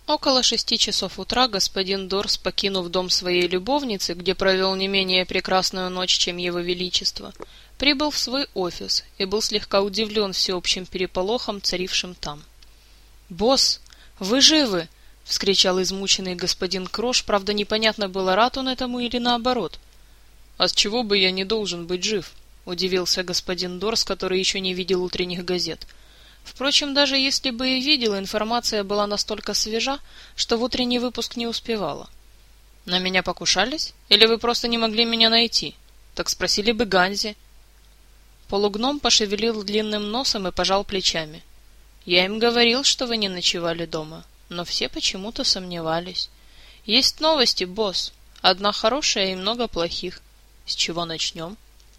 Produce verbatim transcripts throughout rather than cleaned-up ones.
Около шести часов утра господин Дорс, покинув дом своей любовницы, где провел не менее прекрасную ночь, чем его величество, прибыл в свой офис и был слегка удивлен всеобщим переполохом, царившим там. «Босс, вы живы!» — вскричал измученный господин Крош, правда, непонятно было, рад он этому или наоборот. «А с чего бы я не должен быть жив?» — удивился господин Дорс, который еще не видел утренних газет. Впрочем, даже если бы и видел, информация была настолько свежа, что в утренний выпуск не успевала. «На меня покушались? Или вы просто не могли меня найти? Так спросили бы Ганзи». Полугном пошевелил длинным носом и пожал плечами. «Я им говорил, что вы не ночевали дома, но все почему-то сомневались. Есть новости, босс. Одна хорошая и много плохих. С чего начнем?»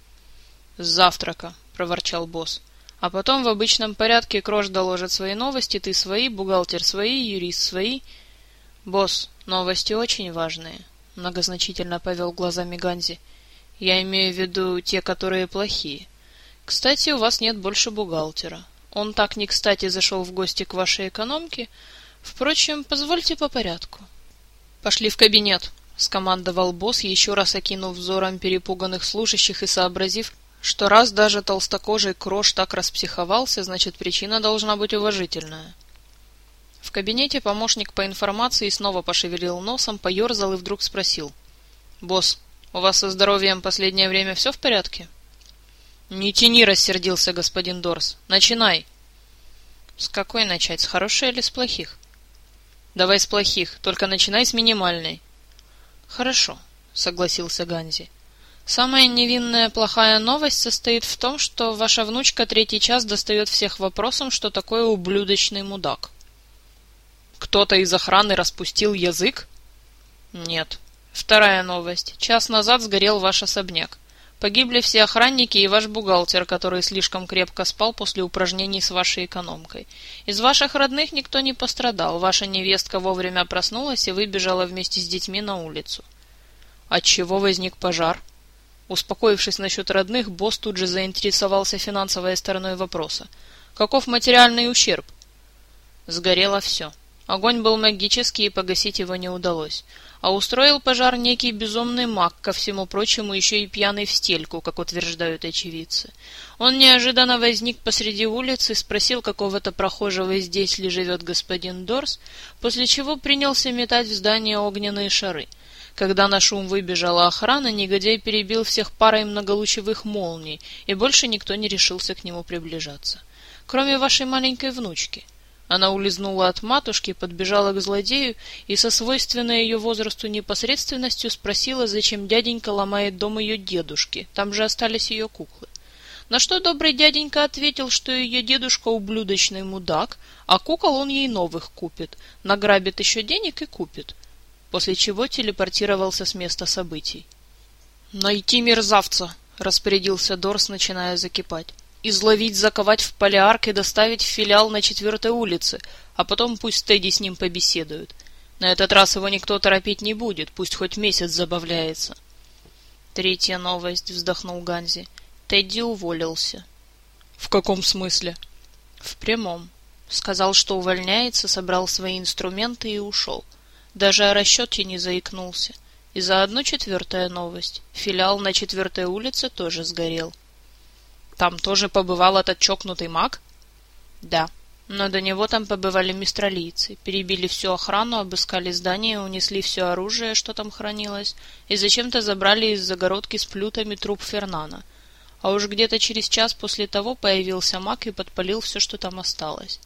«С завтрака», — проворчал босс. «А потом в обычном порядке Крош доложит свои новости, ты свои, бухгалтер свои, юрист свои». «Босс, новости очень важные», — многозначительно повел глазами Ганзи. «Я имею в виду те, которые плохие. Кстати, у вас нет больше бухгалтера. Он так не кстати зашел в гости к вашей экономке. Впрочем, позвольте по порядку». «Пошли в кабинет», — скомандовал босс, еще раз окинув взором перепуганных служащих и сообразив, что раз даже толстокожий Крош так распсиховался, значит, причина должна быть уважительная. В кабинете помощник по информации снова пошевелил носом, поерзал и вдруг спросил. «Босс, у вас со здоровьем последнее время все в порядке?» «Не тяни», — рассердился господин Дорс. «Начинай». «С какой начать, с хорошей или с плохих?» «Давай с плохих, только начинай с минимальной». «Хорошо», — согласился Ганзи. «Самая невинная плохая новость состоит в том, что ваша внучка третий час достает всех вопросом, что такое ублюдочный мудак». «Кто-то из охраны распустил язык?» «Нет. Вторая новость. Час назад сгорел ваш особняк. Погибли все охранники и ваш бухгалтер, который слишком крепко спал после упражнений с вашей экономкой. Из ваших родных никто не пострадал. Ваша невестка вовремя проснулась и выбежала вместе с детьми на улицу». «Отчего возник пожар?» Успокоившись насчет родных, босс тут же заинтересовался финансовой стороной вопроса. «Каков материальный ущерб?» Сгорело все. Огонь был магический, и погасить его не удалось. А устроил пожар некий безумный маг, ко всему прочему еще и пьяный в стельку, как утверждают очевидцы. Он неожиданно возник посреди улицы и спросил какого-то прохожего, здесь ли живет господин Дорс, после чего принялся метать в здание огненные шары. Когда на шум выбежала охрана, негодяй перебил всех парой многолучевых молний, и больше никто не решился к нему приближаться. Кроме вашей маленькой внучки. Она улизнула от матушки, подбежала к злодею и со свойственной ее возрасту непосредственностью спросила, зачем дяденька ломает дом ее дедушки, там же остались ее куклы. На что добрый дяденька ответил, что ее дедушка ублюдочный мудак, а кукол он ей новых купит, награбит еще денег и купит. После чего телепортировался с места событий. «Найти мерзавца!» — распорядился Дорс, начиная закипать. «Изловить, заковать в полиарк и доставить в филиал на четвертой улице, а потом пусть Тедди с ним побеседует. На этот раз его никто торопить не будет, пусть хоть месяц забавляется». «Третья новость», — вздохнул Ганзи. «Тедди уволился». «В каком смысле?» «В прямом. Сказал, что увольняется, собрал свои инструменты и ушел. Даже о расчете не заикнулся. И заодно четвертая новость. Филиал на четвертой улице тоже сгорел». «Там тоже побывал этот чокнутый маг?» «Да, но до него там побывали мистралийцы, перебили всю охрану, обыскали здание, унесли все оружие, что там хранилось, и зачем-то забрали из загородки с плютами труп Фернана. А уж где-то через час после того появился маг и подпалил все, что там осталось».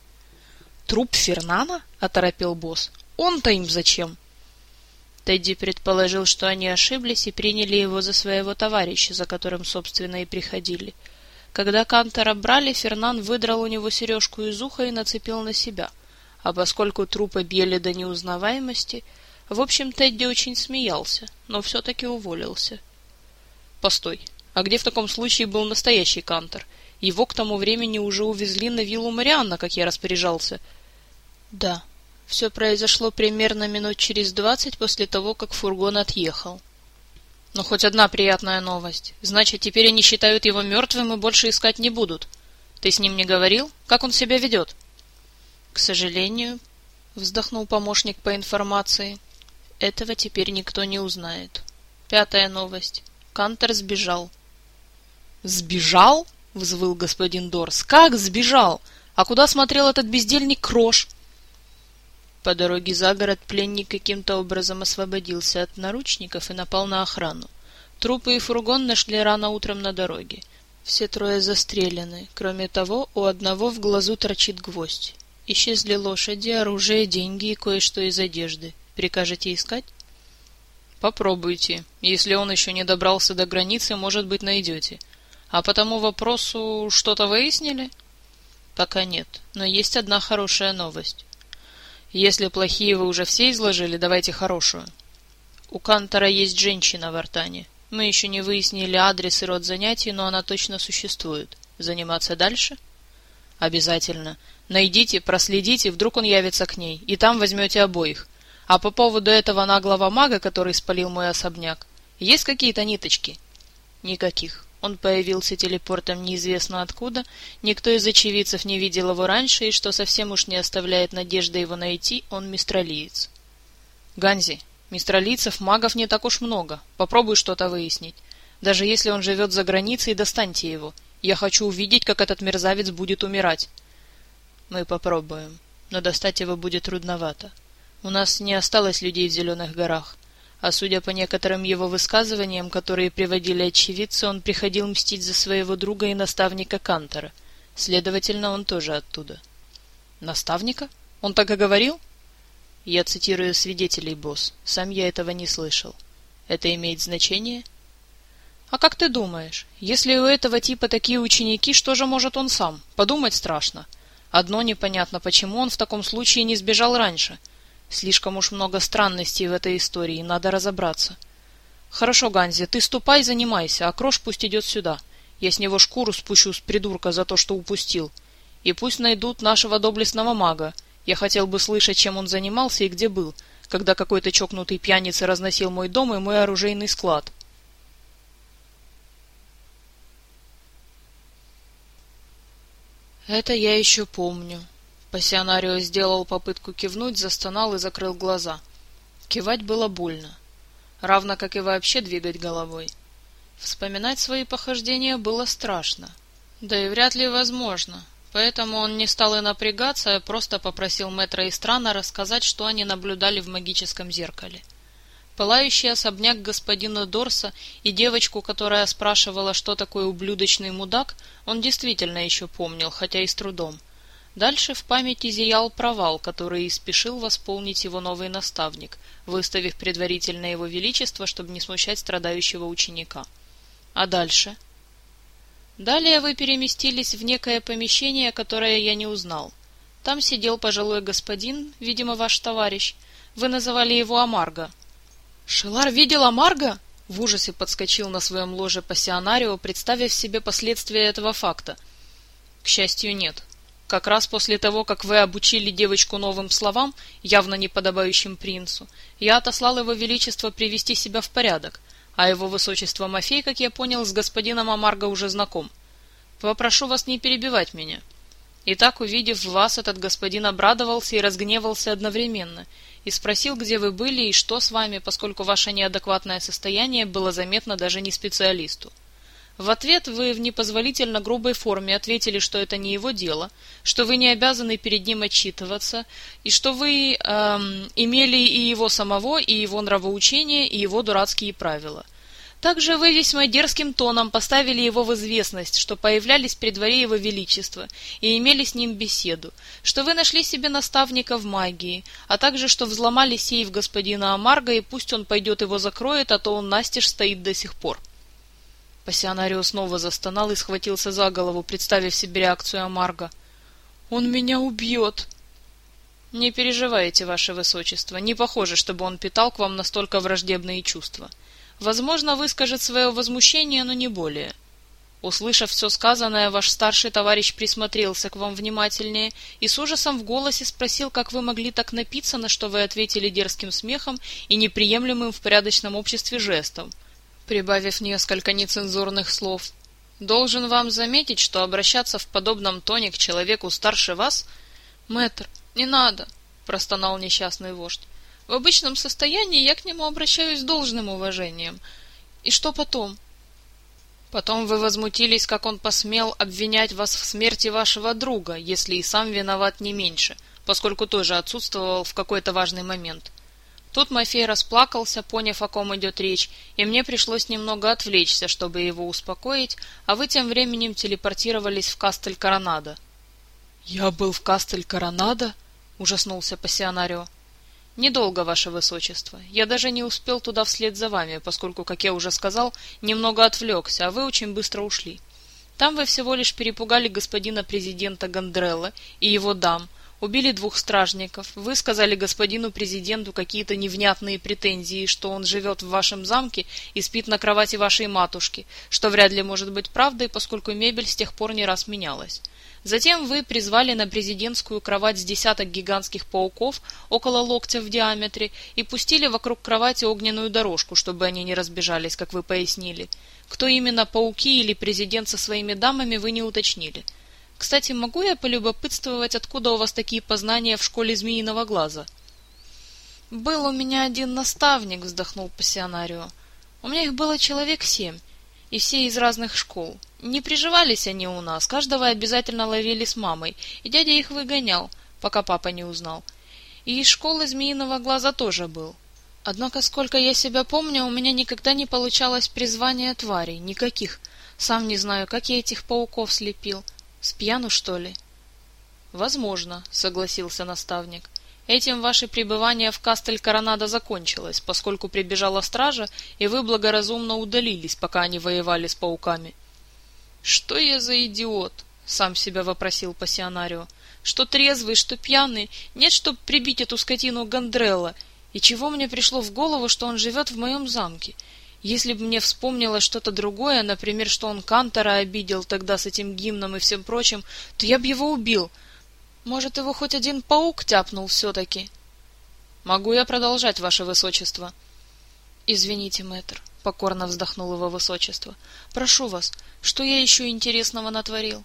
«Труп Фернана?» — оторопел босс. «Он-то им зачем?» Тедди предположил, что они ошиблись и приняли его за своего товарища, за которым, собственно, и приходили. Когда Кантора брали, Фернан выдрал у него сережку из уха и нацепил на себя. А поскольку труп объели до неузнаваемости, в общем, Тедди очень смеялся, но все-таки уволился. «Постой, а где в таком случае был настоящий Кантор? Его к тому времени уже увезли на виллу Марианна, как я распоряжался». «Да, все произошло примерно минут через двадцать после того, как фургон отъехал». «Но хоть одна приятная новость. Значит, теперь они считают его мертвым и больше искать не будут. Ты с ним не говорил? Как он себя ведет?» «К сожалению, вздохнул помощник по информации. Этого теперь никто не узнает. Пятая новость. Кантер сбежал. Сбежал? Взвыл господин Дорс. Как сбежал? А куда смотрел этот бездельник Крош? По дороге за город пленник каким-то образом освободился от наручников и напал на охрану. Трупы и фургон нашли рано утром на дороге. Все трое застрелены. Кроме того, у одного в глазу торчит гвоздь. Исчезли лошади, оружие, деньги и кое-что из одежды. Прикажете искать? Попробуйте. Если он еще не добрался до границы, может быть, найдете. А по тому вопросу что-то выяснили? Пока нет, но есть одна хорошая новость. Если плохие вы уже все изложили, давайте хорошую. У Кантора есть женщина в Артане. Мы еще не выяснили адрес и род занятий, но она точно существует. Заниматься дальше? Обязательно. Найдите, проследите, вдруг он явится к ней, и там возьмете обоих. А по поводу этого наглого мага, который спалил мой особняк, есть какие-то ниточки? Никаких. Он появился телепортом неизвестно откуда, никто из очевидцев не видел его раньше, и что совсем уж не оставляет надежды его найти, он мистралиец. Ганзи, мистралийцев, магов не так уж много. Попробуй что-то выяснить. Даже если он живет за границей, достаньте его. Я хочу увидеть, как этот мерзавец будет умирать. Мы попробуем, но достать его будет трудновато. У нас не осталось людей в Зеленых горах, а судя по некоторым его высказываниям, которые приводили очевидцы, он приходил мстить за своего друга и наставника Кантора. Следовательно, он тоже оттуда. Наставника? Он так и говорил? Я цитирую свидетелей, босс. Сам я этого не слышал. Это имеет значение? А как ты думаешь, если у этого типа такие ученики, что же может он сам? Подумать страшно. Одно непонятно, почему он в таком случае не сбежал раньше. Слишком уж много странностей в этой истории, надо разобраться. Хорошо, Ганзи, ты ступай, занимайся, а Крош пусть идет сюда. Я с него шкуру спущу с придурка за то, что упустил. И пусть найдут нашего доблестного мага. Я хотел бы слышать, чем он занимался и где был, когда какой-то чокнутый пьяница разносил мой дом и мой оружейный склад. Это я еще помню. Пассионарио сделал попытку кивнуть, застонал и закрыл глаза. Кивать было больно, равно как и вообще двигать головой. Вспоминать свои похождения было страшно, да и вряд ли возможно, поэтому он не стал и напрягаться, а просто попросил мэтра Истрана рассказать, что они наблюдали в магическом зеркале. Пылающий особняк господина Дорса и девочку, которая спрашивала, что такое ублюдочный мудак, он действительно еще помнил, хотя и с трудом. Дальше в памяти зиял провал, который и спешил восполнить его новый наставник, выставив предварительно его величество, чтобы не смущать страдающего ученика. А дальше? Далее вы переместились в некое помещение, которое я не узнал. Там сидел пожилой господин, видимо, ваш товарищ. Вы называли его Амарго. Шелар видел Амарго? В ужасе подскочил на своем ложе пассионарио, представив себе последствия этого факта. К счастью, нет. Как раз после того, как вы обучили девочку новым словам, явно не подобающим принцу, я отослал его величество привести себя в порядок, а его высочество Мафей, как я понял, с господином Амарго уже знаком. Попрошу вас не перебивать меня. Итак, увидев вас, этот господин обрадовался и разгневался одновременно, и спросил, где вы были и что с вами, поскольку ваше неадекватное состояние было заметно даже не специалисту. В ответ вы в непозволительно грубой форме ответили, что это не его дело, что вы не обязаны перед ним отчитываться, и что вы эм, имели и его самого, и его нравоучение, и его дурацкие правила. Также вы весьма дерзким тоном поставили его в известность, что появлялись при дворе его величества и имели с ним беседу, что вы нашли себе наставника в магии, а также что взломали сейф господина Амарго, и пусть он пойдет его закроет, а то он настежь стоит до сих пор. Пассионарио снова застонал и схватился за голову, представив себе реакцию Амарго. «Он меня убьет!» «Не переживайте, ваше высочество, не похоже, чтобы он питал к вам настолько враждебные чувства. Возможно, выскажет свое возмущение, но не более. Услышав все сказанное, ваш старший товарищ присмотрелся к вам внимательнее и с ужасом в голосе спросил, как вы могли так напиться, на что вы ответили дерзким смехом и неприемлемым в порядочном обществе жестом, прибавив несколько нецензурных слов. Должен вам заметить, что обращаться в подобном тоне к человеку старше вас... Мэтр, не надо. простонал несчастный вождь. «В обычном состоянии я к нему обращаюсь с должным уважением. И что потом?» «Потом вы возмутились, как он посмел обвинять вас в смерти вашего друга, если и сам виноват не меньше, поскольку тоже отсутствовал в какой-то важный момент». Тут Мафей расплакался, поняв, о ком идет речь, и мне пришлось немного отвлечься, чтобы его успокоить, а вы тем временем телепортировались в Кастель-Коронадо. «Я был в Кастель-Коронадо?» — ужаснулся пассионарио. «Недолго, ваше высочество. Я даже не успел туда вслед за вами, поскольку, как я уже сказал, немного отвлекся, а вы очень быстро ушли. Там вы всего лишь перепугали господина президента Гандрелла и его дам, убили двух стражников, вы сказали господину президенту какие-то невнятные претензии, что он живет в вашем замке и спит на кровати вашей матушки, что вряд ли может быть правдой, поскольку мебель с тех пор не раз менялась. Затем вы призвали на президентскую кровать с десяток гигантских пауков около локтя в диаметре и пустили вокруг кровати огненную дорожку, чтобы они не разбежались, как вы пояснили. Кто именно, пауки или президент со своими дамами, вы не уточнили. Кстати, могу я полюбопытствовать, откуда у вас такие познания в школе Змеиного Глаза? «Был у меня один наставник», — вздохнул пассионарио. «У меня их было человек семь, и все из разных школ. Не приживались они у нас, каждого обязательно ловили с мамой, и дядя их выгонял, пока папа не узнал. И из школы Змеиного Глаза тоже был. Однако, сколько я себя помню, у меня никогда не получалось призвания тварей, никаких. Сам не знаю, как я этих пауков слепил. С пьяну, что ли?» «Возможно», — согласился наставник. «Этим ваше пребывание в Кастель-Коронадо закончилось, поскольку прибежала стража, и вы благоразумно удалились, пока они воевали с пауками». «Что я за идиот?» — сам себя вопросил пассионарио. «Что трезвый, что пьяный, нет, чтоб прибить эту скотину Гандрелла. И чего мне пришло в голову, что он живет в моем замке? Если бы мне вспомнилось что-то другое, например, что он Кантора обидел тогда с этим гимном и всем прочим, то я бы его убил. Может, его хоть один паук тяпнул все-таки?» «Могу я продолжать, ваше высочество?» «Извините, мэтр», — покорно вздохнул его высочество. «Прошу вас, что я еще интересного натворил?»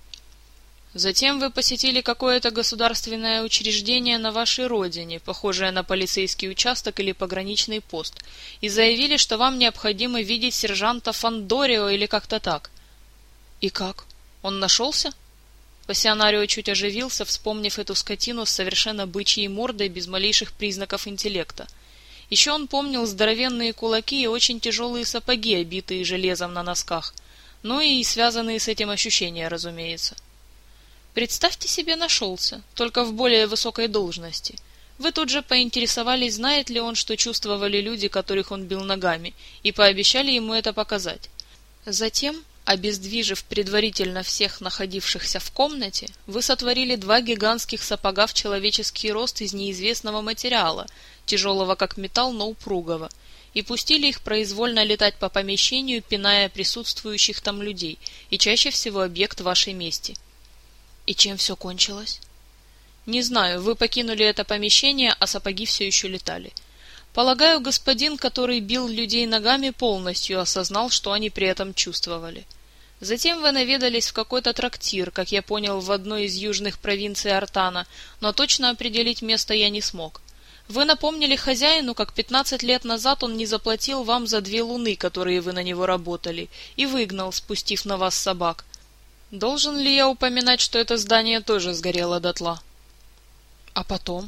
«Затем вы посетили какое-то государственное учреждение на вашей родине, похожее на полицейский участок или пограничный пост, и заявили, что вам необходимо видеть сержанта Фандорио или как-то так». «И как? Он нашелся?» Пассионарио чуть оживился, вспомнив эту скотину с совершенно бычьей мордой без малейших признаков интеллекта. Еще он помнил здоровенные кулаки и очень тяжелые сапоги, обитые железом на носках. Ну и связанные с этим ощущения, разумеется. «Представьте себе, нашелся, только в более высокой должности. Вы тут же поинтересовались, знает ли он, что чувствовали люди, которых он бил ногами, и пообещали ему это показать. Затем, обездвижив предварительно всех находившихся в комнате, вы сотворили два гигантских сапога в человеческий рост из неизвестного материала, тяжелого как металл, но упругого, и пустили их произвольно летать по помещению, пиная присутствующих там людей, и чаще всего объект вашей мести». «И чем все кончилось?» «Не знаю, вы покинули это помещение, а сапоги все еще летали. Полагаю, господин, который бил людей ногами, полностью осознал, что они при этом чувствовали. Затем вы наведались в какой-то трактир, как я понял, в одной из южных провинций Артана, но точно определить место я не смог. Вы напомнили хозяину, как пятнадцать лет назад он не заплатил вам за две луны, которые вы на него работали, и выгнал, спустив на вас собак. Должен ли я упоминать, что это здание тоже сгорело дотла?» «А потом?»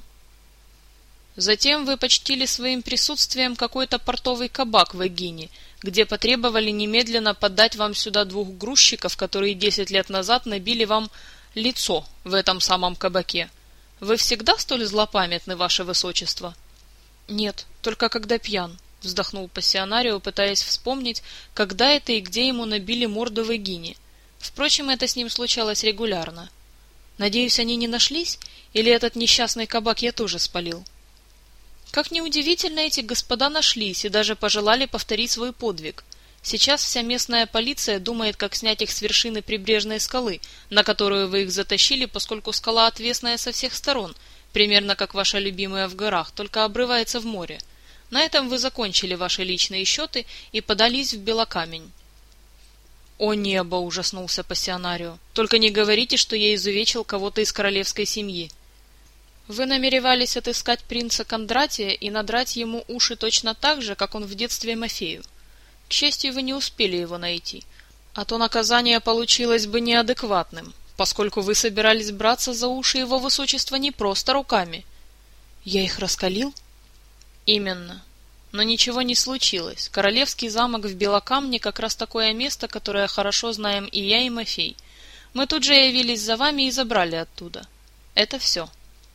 «Затем вы почтили своим присутствием какой-то портовый кабак в Эгине, где потребовали немедленно подать вам сюда двух грузчиков, которые десять лет назад набили вам лицо в этом самом кабаке. Вы всегда столь злопамятны, ваше высочество?» «Нет, только когда пьян», — вздохнул пассионарио, пытаясь вспомнить, когда это и где ему набили морду в Эгине. Впрочем, это с ним случалось регулярно. «Надеюсь, они не нашлись? Или этот несчастный кабак я тоже спалил?» Как ни удивительно, эти господа нашлись и даже пожелали повторить свой подвиг. Сейчас вся местная полиция думает, как снять их с вершины прибрежной скалы, на которую вы их затащили, поскольку скала отвесная со всех сторон, примерно как ваша любимая в горах, только обрывается в море. На этом вы закончили ваши личные счеты и подались в Белокамень. «О небо!» — ужаснулся пассионарио. «Только не говорите, что я изувечил кого-то из королевской семьи». Вы намеревались отыскать принца Кондратия и надрать ему уши точно так же, как он в детстве Мафею. К счастью, вы не успели его найти, а то наказание получилось бы неадекватным, поскольку вы собирались браться за уши его высочества не просто руками. Я их раскалил? Именно. Но ничего не случилось. Королевский замок в Белокамне как раз такое место, которое хорошо знаем и я, и Мафей. Мы тут же явились за вами и забрали оттуда. Это все.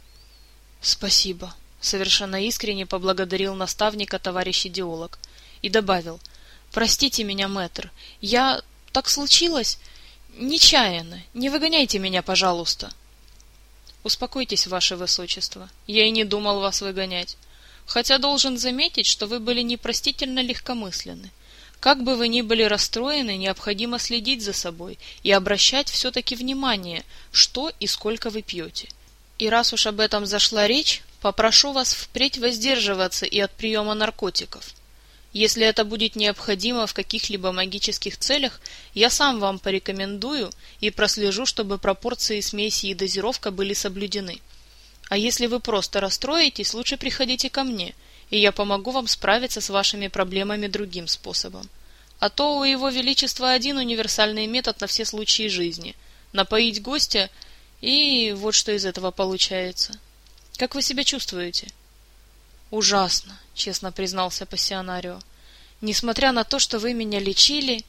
Спасибо. Совершенно искренне поблагодарил наставника товарищ идеолог и добавил: простите меня, мэтр, я... так случилось... нечаянно. Не выгоняйте меня, пожалуйста. Успокойтесь, ваше высочество. Я и не думал вас выгонять. Хотя должен заметить, что вы были непростительно легкомысленны. Как бы вы ни были расстроены, необходимо следить за собой и обращать все-таки внимание, что и сколько вы пьете. И раз уж об этом зашла речь, попрошу вас впредь воздерживаться и от приема наркотиков. Если это будет необходимо в каких-либо магических целях, я сам вам порекомендую и прослежу, чтобы пропорции смеси и дозировка были соблюдены. А если вы просто расстроитесь, лучше приходите ко мне, и я помогу вам справиться с вашими проблемами другим способом. А то у его величества один универсальный метод на все случаи жизни – напоить гостя, и вот что из этого получается. Как вы себя чувствуете? Ужасно, честно признался пассионарио. Несмотря на то, что вы меня лечили...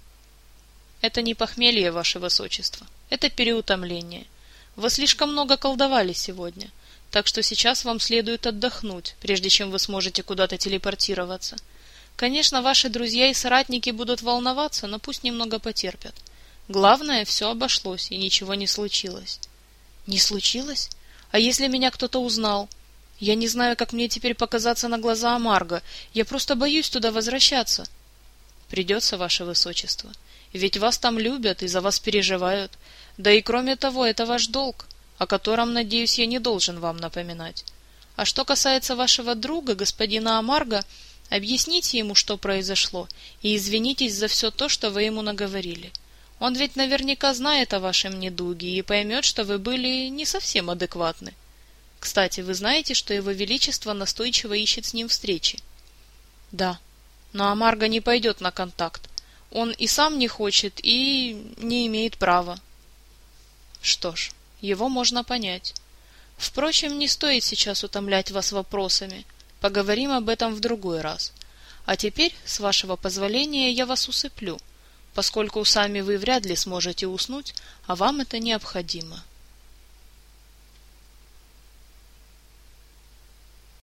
Это не похмелье, ваше высочество, это переутомление. Вы слишком много колдовали сегодня. Так что сейчас вам следует отдохнуть, прежде чем вы сможете куда-то телепортироваться. Конечно, ваши друзья и соратники будут волноваться, но пусть немного потерпят. Главное, все обошлось, и ничего не случилось. Не случилось? А если меня кто-то узнал? Я не знаю, как мне теперь показаться на глаза Амарго. Я просто боюсь туда возвращаться. Придется, ваше высочество. Ведь вас там любят и за вас переживают. Да и кроме того, это ваш долг, о котором, надеюсь, я не должен вам напоминать. А что касается вашего друга, господина Амарго, объясните ему, что произошло, и извинитесь за все то, что вы ему наговорили. Он ведь наверняка знает о вашем недуге и поймет, что вы были не совсем адекватны. Кстати, вы знаете, что его величество настойчиво ищет с ним встречи? Да, но Амарго не пойдет на контакт. Он и сам не хочет, и не имеет права. Что ж, его можно понять. Впрочем, не стоит сейчас утомлять вас вопросами. Поговорим об этом в другой раз. А теперь, с вашего позволения, я вас усыплю, поскольку сами вы вряд ли сможете уснуть, а вам это необходимо.